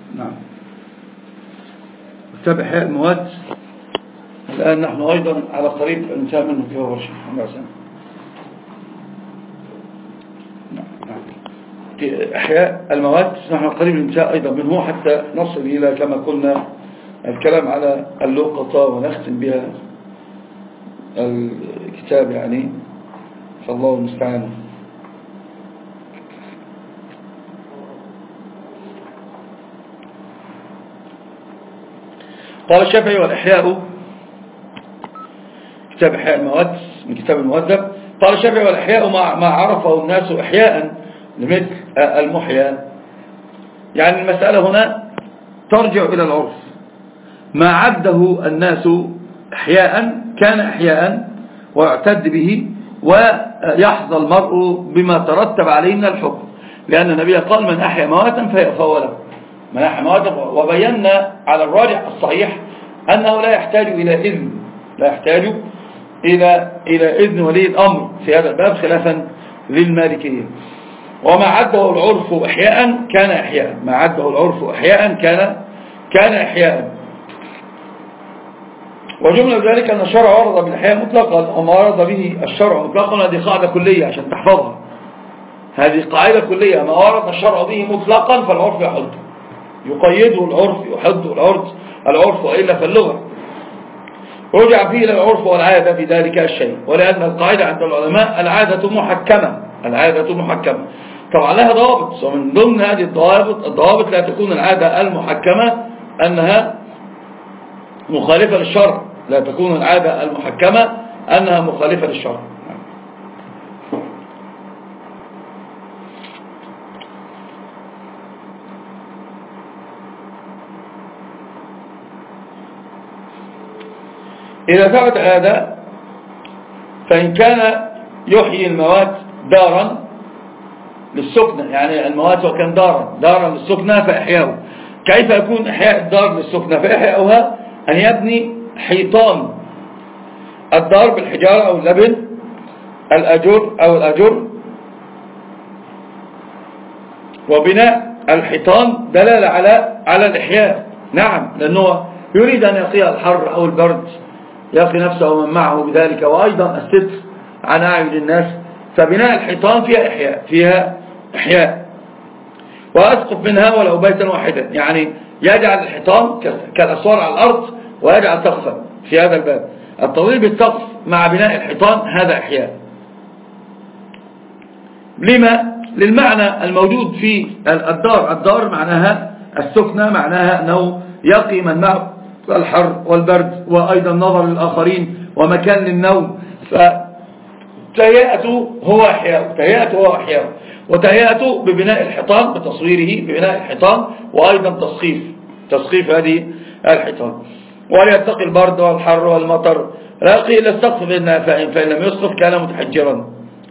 نعم. كتاب إحياء المواد الآن نحن أيضا على قريب انتهى منه في ورشة إحياء المواد نحن قريب الانتهاء أيضا منه حتى نصل إلى كما قلنا الكلام على اللقطة ونختم بها الكتاب يعني، فالله المستعان. قال الشافعي والإحياء، كتاب إحياء المواد من كتاب المؤدب. قال الشافعي والإحياء ما عرفه الناس إحياء لمثل المحيا. يعني المسألة هنا ترجع إلى العرف، ما عده الناس إحياء كان إحياء ويعتد به ويحظى المرء بما ترتب عليه من الحكم، لأن النبي قال من أحيا مواتا فهو له، من أحيا مواتا. وبينا على الراجح الصحيح أنه لا يحتاج إلى إذن، لا يحتاج إلى إذن ولي الأمر في هذا الباب خلافا للمالكية. وما عده العرف إحياء كان إحياء، ما عده العرف إحياء كان إحياء. وجملة ذلك أن الشرع ورد بالإحياء مطلقا، وما ورد به الشرع مطلقا هذه قاعدة كلية عشان تحفظها، هذه قاعدة كلية، ما ورد الشرع به مطلقا فالعرف يحد، يقيده العرف يحد العرف وإلا فاللغة رجع فيه إلى العرف والعادة في ذلك الشيء. ولأن القاعدة عند العلماء العادة محكمة، العادة محكمة طبعا لها ضوابط، ومن ضمن هذه الضوابط لا تكون العادة المحكمة أنها مخالفة للشرع، لا تكون العادة المحكمة أنها مخالفة للشرع. إذا ثبت هذا فإن كان يحيي المواد دارا للسكنة، يعني المواد وكان دارا للسكنة فإحياؤه. كيف يكون إحياء الدار للسكنة؟ فإحياؤها أن يبني حيطان الدار بالحجارة أو اللبن الأجر، وبناء الحيطان دلالة على الإحياء. نعم، لأنه يريد أن يقي الحر أو البرد، يقي نفسه ومن معه بذلك، وأيضا الستر عن أعين الناس. فبناء الحيطان فيها إحياء. وأسقف منها ولو بيتا واحدا، يعني يجعل الحيطان كالأسوار على الأرض ويجعل سقفا في هذا الباب. التضليل بالسقف مع بناء الحيطان هذا إحياء. لما؟ للمعنى الموجود في الدار معناها السكنة، معناها أنه يقي من معه الحر والبرد، وأيضا نظر للآخرين ومكان للنوم. فتهيئته هو إحياء، وتهيئته ببناء الحيطان، بتصويره ببناء الحيطان، وأيضا تسقيف هذه الحيطان. وليتقي البرد والحر والمطر، لا يقي إلا السقف، فإن لم يسقف كان متحجرا.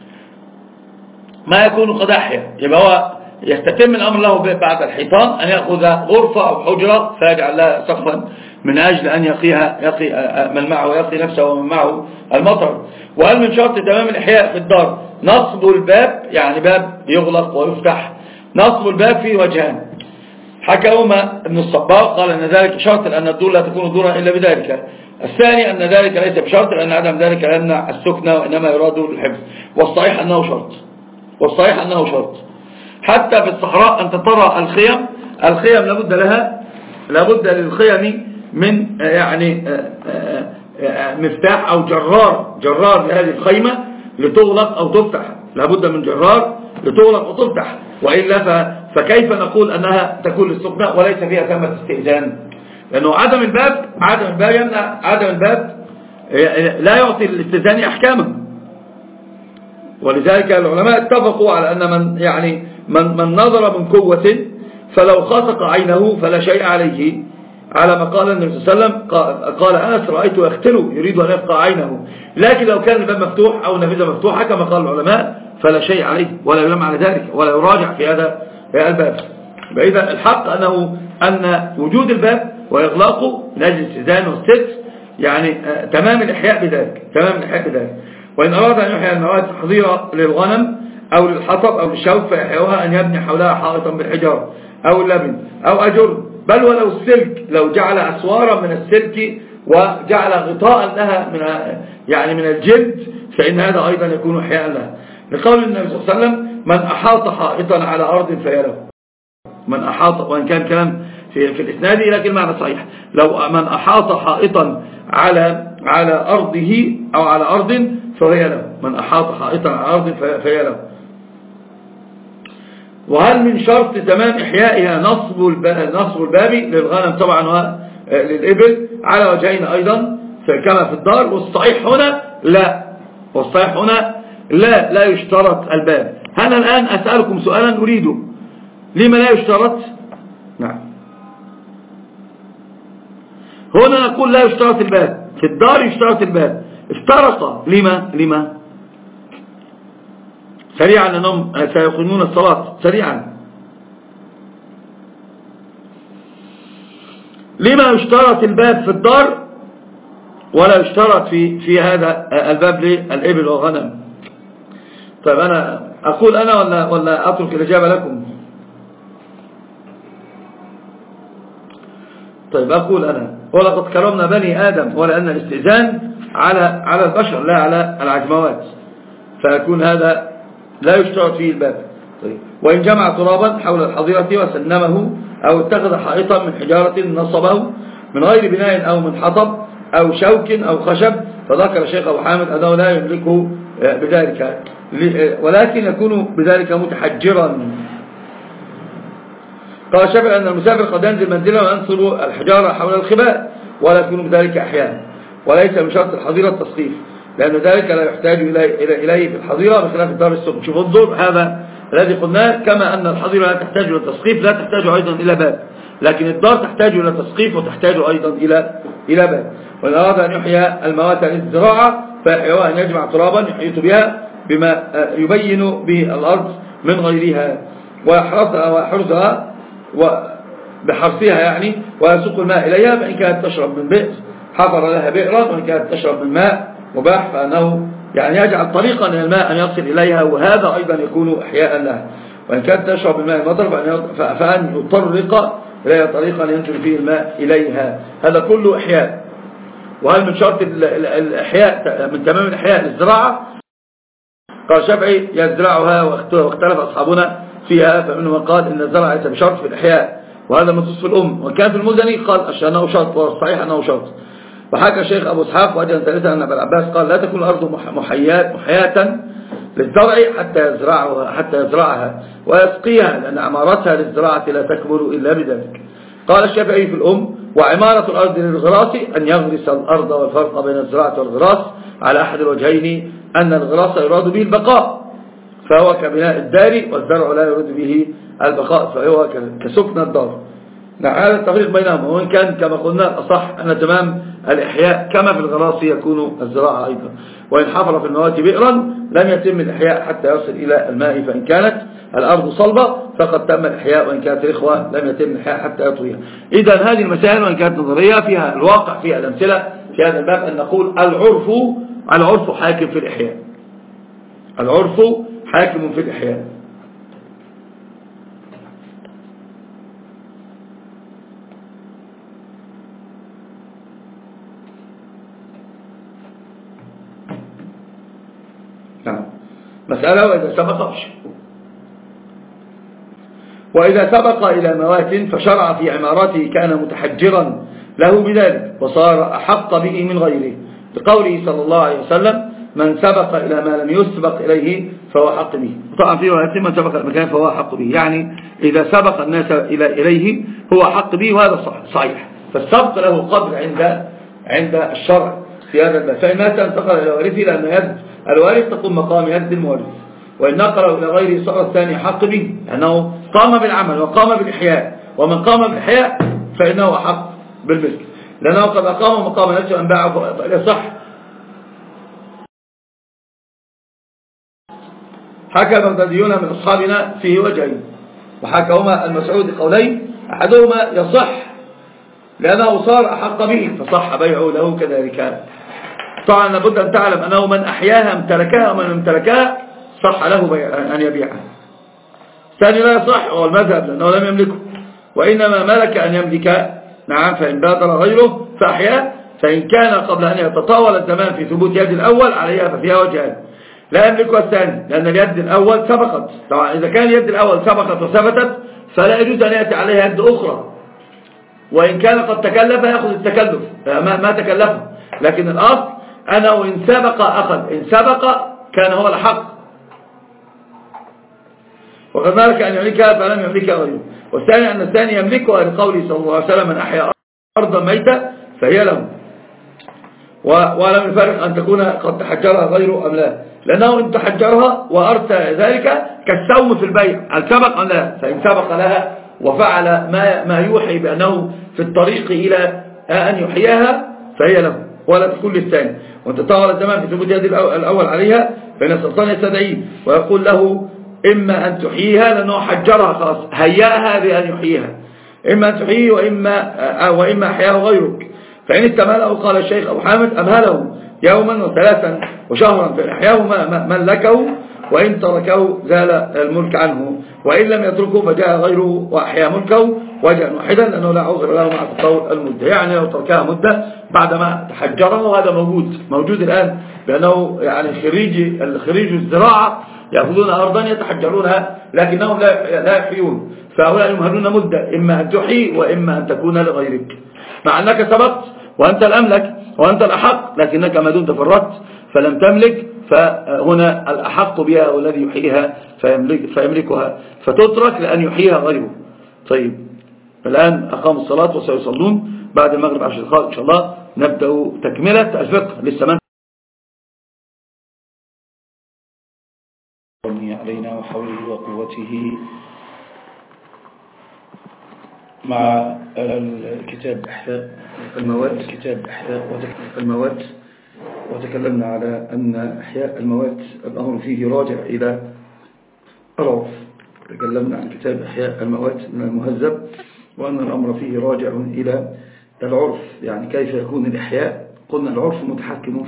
ما يكون قد أحيا، يبقى هو يستتم الأمر له بعد الحيطان أن يأخذ غرفة أو حجرة فيجعل لها سقفا من أجل أن يقي من معه، يقي نفسه ومن معه المطر. وهل من شرط تمام الإحياء في الدار نصب الباب، يعني باب يغلق ويفتح؟ نصب الباب فيه وجهان، حكاهما ابن الصباغ قال أن ذلك شرط، لأن الدور لا تكون دورا إلا بذلك. الثاني أن ذلك ليس بشرط، لأن عدم ذلك لا يمنع السكنة وإنما يراد الحفظ. والصحيح أنه شرط. حتى في الصحراء أنت ترى الخيم لابد للخيم من يعني مفتاح أو جرار لهذه الخيمة لتغلق أو تفتح، لابد من جرار لتغلق وتفتح، وإلا فكيف نقول أنها تكون للسكنة وليس فيها ثمة استئذان؟ لأنه عدم الباب يمنع، عدم الباب لا يعطي الاستئذان أحكامه. ولذلك العلماء اتفقوا على أن من نظر من قوة فلو خسق عينه فلا شيء عليه، على ما قال النبي صلى الله عليه وسلم. قال أنس رأيته يختله يريد أن يفقع عينه، لكن لو كان الباب مفتوح أو النافذة مفتوحة كما قال العلماء فلا شيء عليه ولا يلام على ذلك ولا يراجع في هذا الباب. إذا الحق أن وجود الباب وإغلاقه من أجل الاستئذان والستر يعني تمام الإحياء بذلك. وإن أراد أن يحيي المواد حظيرة للغنم أو للحطب أو للشوك فيحيوها أن يبني حولها حائطا بالحجارة أو اللبن أو أجر بل ولو السلك، لو جعل أسوارا من السلك وجعل غطاء لها من الجلد، فإن هذا أيضا يكون إحياء لها، لقول النبي صلى الله عليه وسلم من أحاط حائطا على أرض فهي له. من أحاط، وإن كان كلام في الإسناد لكن معنى صحيح، لو من أحاط حائطا على أرضه أو على أرض فهي له، من أحاط حائطا على أرض فهي له. وهل من شرط تمام إحيائها نصب الباب للغنم طبعا وللإبل على وجهين أيضا كما في الدار، والصحيح هنا لا، والصحيح هنا لا يشترط الباب. أنا الآن أسألكم سؤالا أريده، لما لا يشترط؟ نعم، هنا نقول لا يشترط الباب، في الدار يشترط الباب، اشترط لما سريعا أنهم سيقيمون الصلاة سريعا. لما يشترط الباب في الدار ولا يشترط في هذا الباب للإبل والغنم؟ طيب أنا أقول أنا ولا أترك الإجابة لكم؟ طيب أقول أنا، ولقد كرمنا بني آدم، ولأن الاستئذان على البشر لا على العجموات، فيكون هذا لا يشترط فيه الباب. طيب وإن جمع ترابا حول الحظيرة وسنمه أو اتخذ حائطا من حجارة نصبه من غير بناء أو من حطب أو شوك أو خشب، فذكر الشيخ أبو حامد أنه لا يملكه بذلك، ولكن يكون بذلك متحجرا. قال الشافعي أن المسافر قد ينزل منزله وينصب الحجارة حول الخباء ولا يكون بذلك أحيانا، وليس من شرط الحظيرة التصريف، لأن ذلك لا يحتاج إليه في الحظيرة بخلاف الدار السخن. شوف انظر، هذا الذي قلناه، كما أن الحظيرة لا تحتاج إلى تسقيف لا تحتاج أيضا إلى باب، لكن الدار تحتاج إلى تسقيف وتحتاج أيضا إلى باب. وإن أراد أن يحيى الموات للزراعة فيحيوها أن يجمع ترابا يحيط بها بما يبين به الأرض من غيرها ويحرثها بحرثها ويسوق الماء إليها، فإن كانت تشرب من بئر حفر لها بئرا، وإن كانت تشرب من ماء مباح فأنه يجعل طريقا للماء أن يصل إليها، وهذا أيضا يكون إحياء لها. وإن كانت تشرب الماء المطر فأن يطرق إليها طريقا ينزل فيه الماء إليها، هذا كله إحياء. وهل من شرط الإحياء من تمام الإحياء للزراعة؟ قال الشافعي يزرعها، واختلف أصحابنا فيها، فمنهم من قال إن الزرع ليس بشرط في الإحياء، وهذا منصوص في الأم، وكان في المزني قال أنه شرط، والصحيح أنه شرط. وحكى الشيخ أبو إسحاق وأجل ثالثا أن أبا العباس قال لا تكون الأرض محياة للزرع حتى يزرعها ويسقيها، لأن عمارتها للزراعة لا تكبر إلا بذلك. قال الشافعي في الأم وعمارة الأرض للغراس أن يغرس الأرض، والفرق بين الزراعة والغراس على أحد الوجهين أن الغراس يراد به البقاء فهو كبناء الدار، والزرع لا يراد به البقاء فهو كسكن الدار. نعم، هذا التفريق بينهم، وإن كان كما قلنا الأصح أن تمام الإحياء كما في الغراس يكون الزراعة أيضا. وإن حفر في الموات بئرا لم يتم الإحياء حتى يصل إلى الماء، فإن كانت الأرض صلبة فقد تم الإحياء، وإن كانت رخوة لم يتم الإحياء حتى يطويها. إذن هذه المسائل وإن كانت نظرية فيها الواقع فيها الأمثلة في هذا الباب أن نقول العرف حاكم في الإحياء، العرف حاكم في الإحياء. مسألة وإذا سبق إلى موات فشرع في عمارته كان متحجرا له بذلك وصار أحق به من غيره، لقوله صلى الله عليه وسلم من سبق إلى ما لم يسبق إليه فهو حق به. طبعا في رواية من سبق المكان فهو حق به، يعني إذا سبق الناس إليه هو حق به، وهذا صحيح. فالسبق له قدر عند الشرع في هذا الباب، فإن مات انتقل إلى وارثه لأن يد الوارث تقوم مقام يد المورث، وإن نقله إلى غيره صار الثاني حق به، لأنه قام بالعمل وقام بالإحياء، ومن قام بالإحياء فإنه حق بالملك، لأنه قد أقام مقام نفسه أن باعه فيصح. حكى بغداديون من أصحابنا فيه وجهين، وحكاهما المسعود قولين، أحدهما يصح لأنه صار أحق به فصح بيعه له كذلك. طبعا لابد أن تعلم أنه من أحياها امتلكها، ومن امتلكها صح له أن يبيعها. الثاني لا يصح هو المذهب لأنه لم يملكه، وإنما ملك أن يملك. نعم. فإن بادر غيره فأحياه، فإن كان قبل أن يتطاول الزمان في ثبوت يد الأول عليها ففيها وجهان: لا يملكها الثاني لأن اليد الأول سبقت. طبعا إذا كان اليد الأول سبقت وثبتت فلا يجوز أن يأتي عليها يد أخرى، وإن كان قد تكلف يأخذ التكلف ما تكلفه. لكن الأصل أنه إن سبق أخذ، إن سبق كان هو الحق، وقد ملك أن يملكها فلم يملكها غيره. والثاني أن الثاني يملكها لقوله صلى الله عليه وسلم: من أحيا أرضا ميتة فهي له. ولم يفرق أن تكون قد تحجرها غيره أم لا، لأنه إن تحجرها وأرثى ذلك كالسوم في البيع، هل سبق أم لا؟ فإن سبق لها وفعل ما يوحي بأنه في الطريق إلى أن يحييها فهي له، ولا تكون للثاني. وأنت تطاول الزمان في ثبوت يد الأول عليها فإن السلطان يستدعيه ويقول له: إما أن تحييها لأنه حجرها خلاص، هيأها بأن يحييها، إما أن تحييه وإما أحياه غيرك. فإن استمهله قال الشيخ أبو حامد: أمهله يوما وثلاثا وشهرا، فإن أحياه ملكه، وإن تركه زال الملك عنه، وإن لم يتركه فجاء غيره وأحيا ملكه وجها واحدا، لأنه لا عذر له مع تطور المدة. يعني لو تركها مدة بعدما تحجره، وهذا موجود الآن، لأنه يعني خريج الزراعة يأخذون أرضا يتحجرونها لكنهم لا يحيون، فهؤلاء يمهلون مدة، إما أن تحيي وإما أن تكون لغيرك، مع أنك سبقت وأنت الأملك وأنت الأحق، لكنك ما دمت فرطت فلم تملك، فهنا الأحق بها والذي يحييها فيملكها، فتترك لأن يحييها غيره. طيب، الآن أقاموا الصلاة وسيصلون بعد المغرب 10 دقائق إن شاء الله. نبدأ تكملة الفقه للسمان علينا وحوله وقوته مع الكتاب إحياء المواد. وتكلمنا على أن إحياء المواد الأمر فيه راجع إلى العرف. تكلمنا عن كتاب إحياء المواد من المهذب، وأن الأمر فيه راجع إلى العرف، يعني كيف يكون الإحياء. قلنا العرف متحكم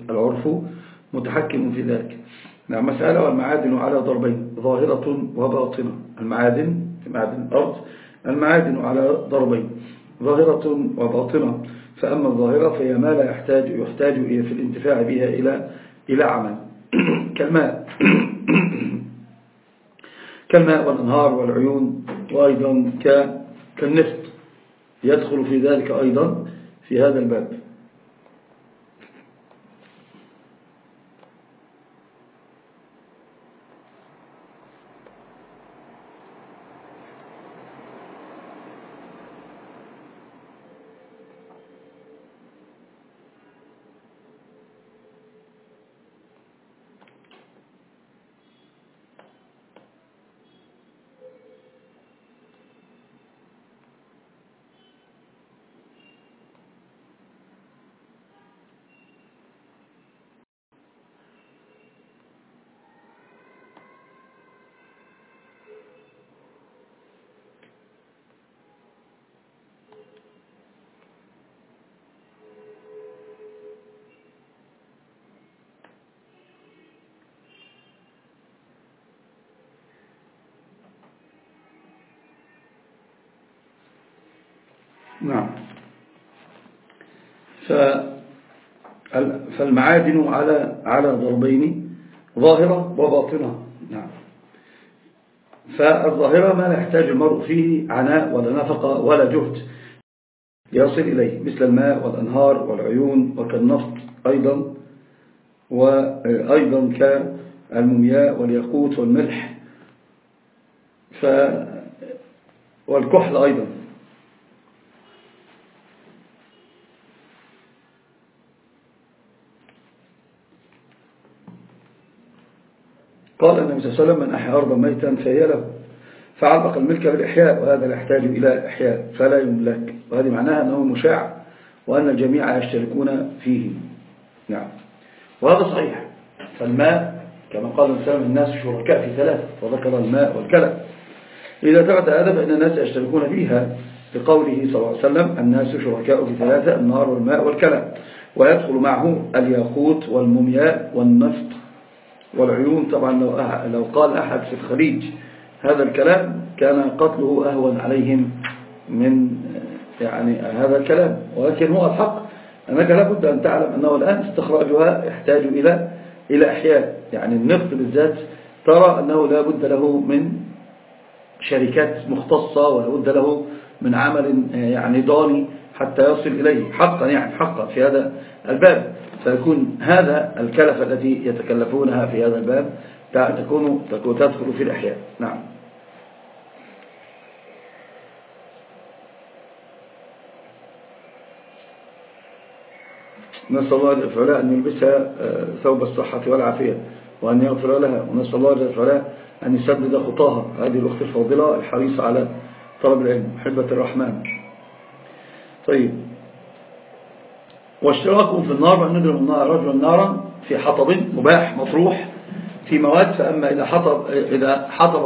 في ذلك. نعم. مسألة: والمعادن على ضربين: ظاهرة وباطنة. المعادن في معادن الأرض، المعادن على ضربين: ظاهرة وباطنة. فأما الظاهرة فهي ما لا يحتاج في الانتفاع بها إلى عمل كالماء والأنهار والعيون، وأيضا كالنفط يدخل في ذلك أيضا في هذا الباب. نعم. فالمعادن على ضربين: ظاهرة وباطنة. نعم. فالظاهرة ما لا يحتاج المرء فيه عناء ولا نفقة ولا جهد يصل إليه، مثل الماء والأنهار والعيون، وكالنفط أيضا، وأيضا كالمومياء والياقوت والملح والكحل أيضا. قال النبي صلى الله عليه وسلم: من أحيا أرضا ميتا فهي له، فعلق الملك بالإحياء، وهذا لا يحتاج إلى إحياء فلا يملك، وهذه معناها أنه مشاع وأن الجميع يشتركون فيه. نعم. وهذا صحيح. فالماء كما قال الإنسان: الناس شركاء في ثلاثة، وذكر الماء والكلى. إذا ثبت هذا فإن الناس يشتركون فيها، لقوله صلى الله عليه وسلم: الناس شركاء في ثلاثة: النار والماء والكلى. ويدخل معه الياقوت والمومياء والنفط والعيون. طبعا لو قال أحد في الخليج هذا الكلام كان قتله أهون عليهم من يعني هذا الكلام، ولكن هو الحق أنك لابد أن تعلم أنه الآن استخراجها يحتاج إلى إحياء. يعني النفط بالذات ترى أنه لابد له من شركات مختصة، ولابد له من عمل يعني ضاني حتى يصل إليه حقا، يعني حقا في هذا الباب. فيكون هذا الكلفة التي يتكلفونها في هذا الباب تدخل في الإحياء. نعم. نسأل الله جل وعلا أن يلبسها ثوب الصحة والعافية وأن يغفر لها، ونسأل الله جل وعلا أن يسدد خطاها، هذه الأخت الفاضلة الحريصة على طلب العلم محبة الرحمن. طيب، واشتراكهم في النار بأن ندرم رجلا نارا في حطب مباح مطروح في مواد. فأما إذا حطب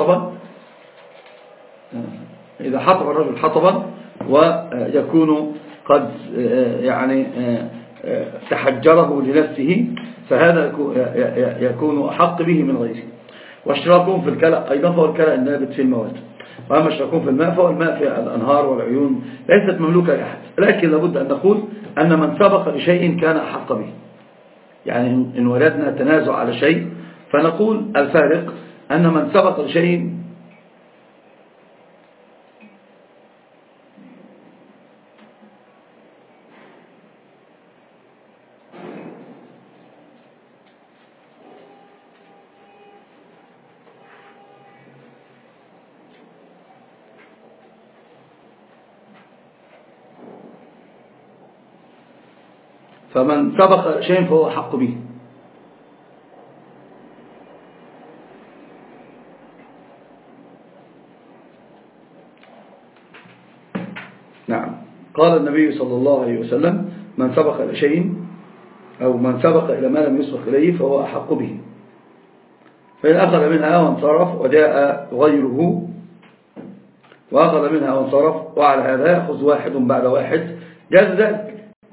الرجل حطبا ويكون قد يعني تحجره لنفسه، فهذا يكون أحق به من غيره. واشتراكهم في الكلى أيضا فهو الكلى النابت في المواد. وأما اشتراكهم في الماء فهو الماء في الأنهار والعيون ليست مملوكة لأحد، لكن لابد أن نقول أن من سبق لشيء كان أحق به. يعني إن وجدنا تنازع على شيء فنقول الفارق أن من سبق لشيء فمن سبق شيء فهو حق به. نعم. قال النبي صلى الله عليه وسلم: من سبق لشيء أو من سبق إلى ما لم يسبق إليه فهو أحق به. فإن أخذ منها وانصرف وجاء غيره وأخذ منها وانصرف، وعلى هذا يأخذ واحد بعد واحد، جاز ذلك.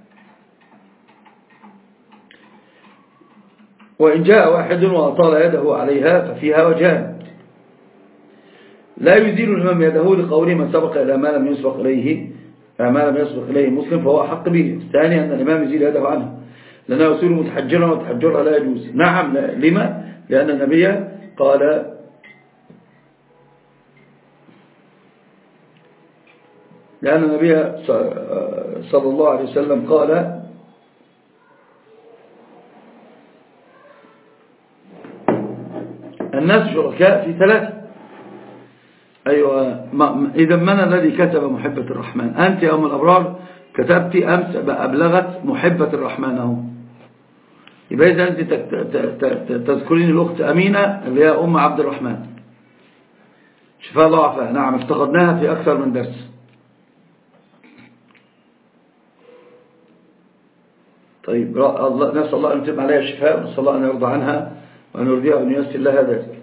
وإن جاء واحد وأطال يده عليها ففيها وجهان: لا يزيل الإمام يده لقوله من سبق إلى ما لم يسبق إليه مسلم فهو أحق به. الثاني أن الإمام يزيل يده عنه لأنه يصير متحجرا، وتحجرها لا يجوز. نعم. لما؟ لأن النبي قال صلى الله عليه وسلم قال: الناس شركاء في ثلاثة. أيوة. إذا من الذي كتب محبة الرحمن؟ أنت يا أم الأبرار كتبت أمس أبلغت محبة الرحمن أهو. يبقى إذا أنت تذكرين الأخت أمينة اللي هي أم عبد الرحمن شفاء الله عفاها. نعم، افتقدناها في أكثر من درس. طيب، نسأل الله أن يتم عليها الشفاء، ونسأل الله أن يرضى عنها وأن يرضيها وأن ييسر لها ذلك.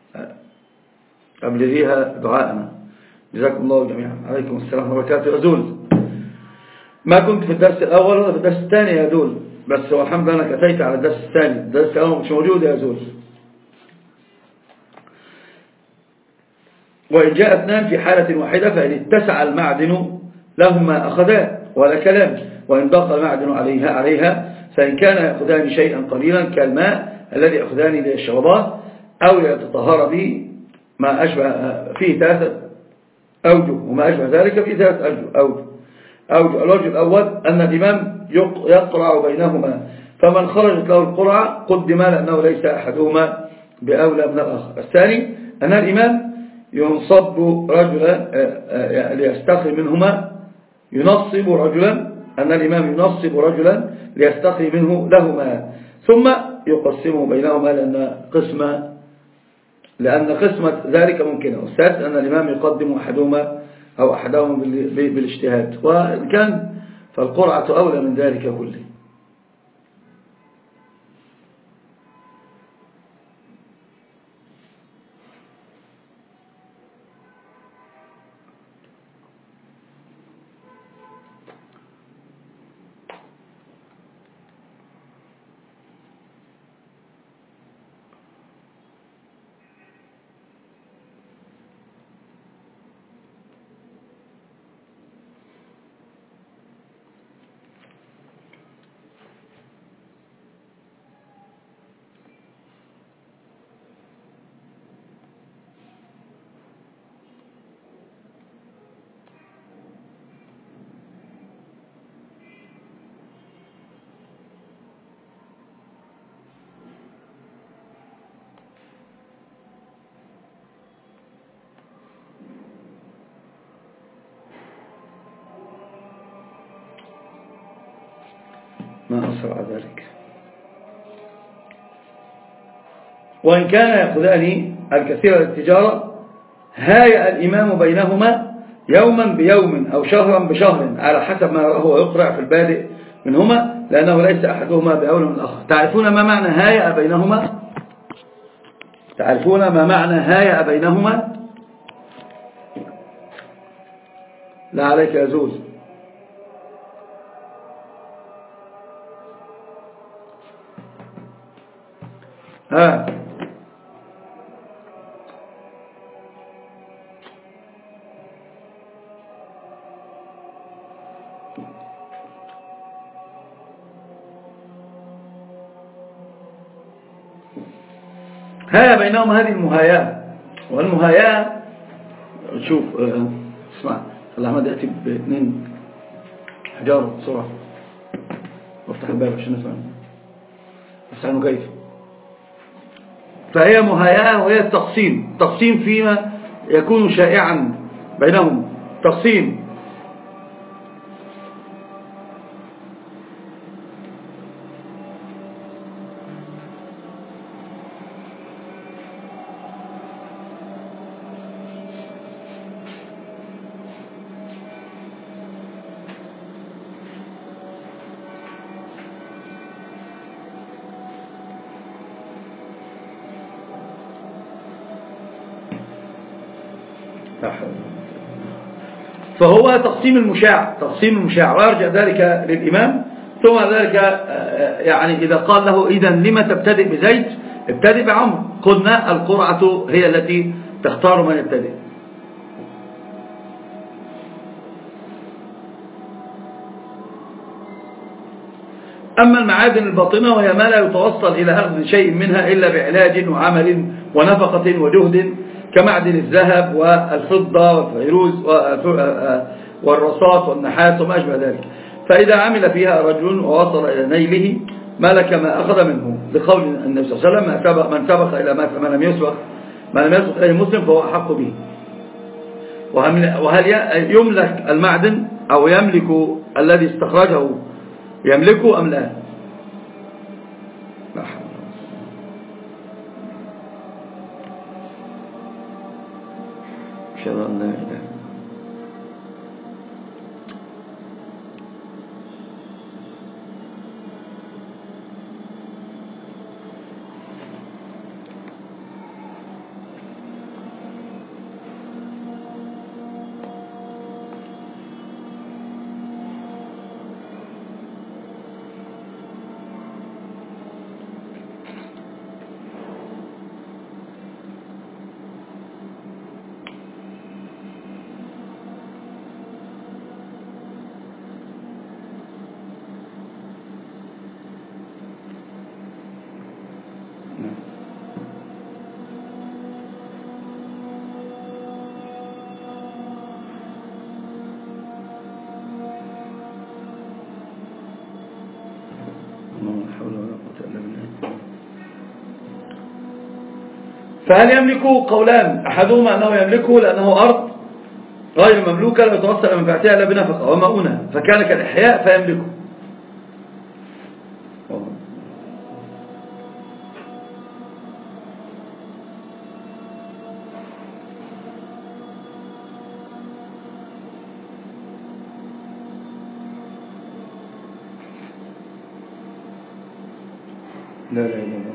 أبلغيها دعاءنا. جزاكم الله جميعا. عليكم السلام ورحمة الله وبركاته. أزول، ما كنت في الدرس الأول ولا في الدرس الثاني يا أزول، بس هو الحمد لله أنا كفيت على الدرس الثاني. الدرس الأول مش موجود يا أزول. وإن جاء اثنان في حالة واحدة فإن اتسع المعدن لهما أخذان ولا كلام، وإن ضاق المعدن عليها فإن كان يأخذان شيئا قليلا كالماء الذي يأخذان للشربات أو يتطهر به ما أشبه فيه ثلاثة أوجه، وما أشبه ذلك فيه ثلاثة أوجه. الوجه الأول أن الإمام يقرع بينهما، فمن خرجت له القرعة قدم لأنه ليس أحدهما بأولى من الآخر. الثاني أن الإمام ينصب رجلا ليستخي منهما، ينصب رجلا ليستخي منه لهما، ثم يقسمه بينهما لأن قسمة ذلك ممكنة. والثالث أن الإمام يقدم أحدهم بالاجتهاد، وإن كان فالقرعة أولى من ذلك كله. ما أسرع ذلك. وإن كان يأخذان الكثير للتجارة هايأ الإمام بينهما يوما بيوم أو شهرا بشهر على حسب ما هو يقرع في البادئ منهما، لأنه ليس أحدهما بأولى من الآخر. تعرفون ما معنى هايأ بينهما؟ تعرفون ما معنى هايأ بينهما؟ لا عليك يا زوز. ها هايا بينهم هذه المهاياة. والمهاياة شوف اسمع، خلي أحمد يأتي باثنين حجارة بسرعة وافتح الباب عشان نسمع افتح المكيف. فهي مهاياة وهي التقسيم، تقسيم فيما يكون شائعا بينهم، تقسيم. فهو تقسيم المشاع، تقسيم المشاع، ويرجع ذلك للإمام. ثم ذلك يعني إذا قال له إذا لما تبتدئ بزيد؟ ابتدئ بعمر. قلنا القرعة هي التي تختار من يبتدئ. أما المعادن الباطنة وهي ما لا يتوصل إلى أخذ شيء منها إلا بعلاج وعمل ونفقة وجهد، كمعدن الذهب والفضة والفيروز والرصاص والنحاس وما أشبه ذلك، فإذا عمل فيها رجل ووصل إلى نيله ملك ما أخذ منه، لقول النبي صلى الله عليه وسلم من سبق إلى ما لم يسبق إليه مسلم فهو أحق به. وهل يملك المعدن أو يملك الذي استخرجه يملكه أم لا؟ لا حول. أشهد أن لا إله. فهل يملك؟ قولان، أحدهما أنه يملكه لأنه أرض غير مملوكة لا يتوصل منفعتها إلا بنفقة ومؤونة، فكان كالإحياء فيملكه. لا لا لا لا.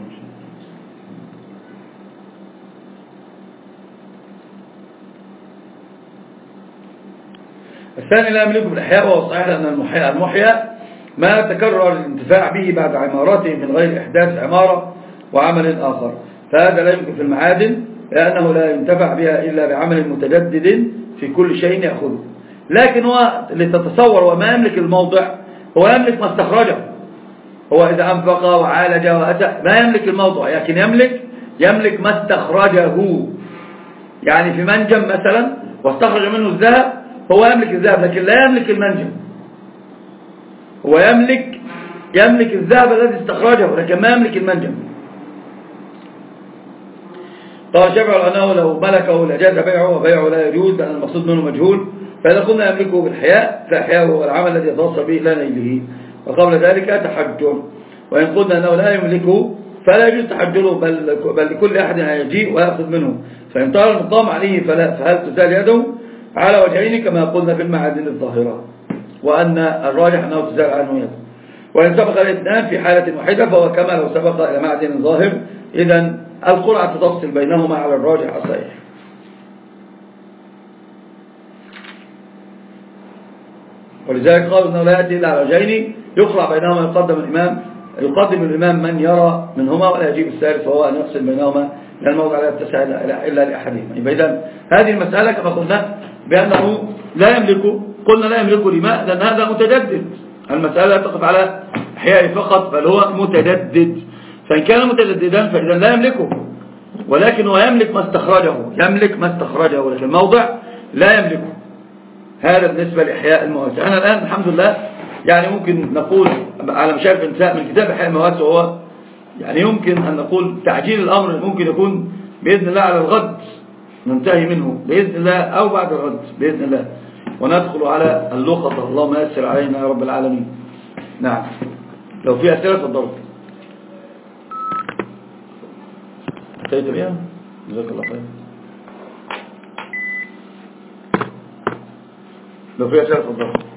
الثاني لا يملك بالإحياء، وهو صحيح لأن المحيا ما تكرر الانتفاع به بعد عمارته من غير إحداث عمارة وعمل آخر، فهذا لا يمكن في المعادن لأنه لا ينتفع بها إلا بعمل متجدد في كل شيء يأخذه. لكن هو لتتصور وما يملك الموضع، هو يملك ما استخرجه، هو إذا أنفق وعالج وأتى ما يملك الموضع، لكن يملك ما استخرجه. يعني في منجم مثلا واستخرج منه الذهب، هو يملك الذهب لكن لا يملك المنجم. هو يملك الذهب الذي استخرجه لكن ما يملك المنجم. قال شافعي أنه لو ملكه لجاز بيعه، وبيعه لا يجوز لأن المقصود منه مجهول. فإذا قلنا يملكه بالحياء فإحياؤه هو العمل الذي يتوصل به إلى نيله. وقبل ذلك تحجر. وإن قلنا أنه لا يملكه فلا يجوز تحجره، بل لكل أحد يجيء ويأخذ منه، فإن طال المقام عليه فهل تزال يده؟ على وجهين كما قلنا في المعادن الظاهرة، وأن الراجح أنه تزال عنه يده. وإن سبق الاثنان في حالة واحدة فهو كما لو سبق إلى معدن ظاهر، إذن القرعة تفصل بينهما على الراجح الصحيح. ولذلك قالوا أنه لا يأتي إلا على وجهين يقرع بينهما، يقدم الإمام من يرى منهما ولا يجيب الثالث، وهو أن يفصل بينهما لأن الموضع لا يتسع إلا لأحدهما. إذن هذه المسألة كما قلنا بأنه لا يملكه، قلنا لا يملكه لما؟ لأن هذا متجدد، المسألة لا تقف على إحياء فقط بل هو متجدد، فإن كان متجددا فإذا لا يملكه، ولكن هو يملك ما استخرجه، لكن الموضع لا يملكه. هذا بالنسبة لإحياء المواد. أنا الآن الحمد لله يعني ممكن نقول على مشارف انتهاء من كتاب إحياء المواد، وهو يعني يمكن أن نقول تعجيل الأمر ممكن يكون بإذن الله على الغد ننتهي منه بإذن الله، أو بعد الغد بإذن الله، وندخل على اللقطة. اللهم يسر علينا يا رب العالمين. نعم، لو في أسئلة تفضلوا. انتهيت بها؟ جزاك الله خير. لو في أسئلة تفضلوا.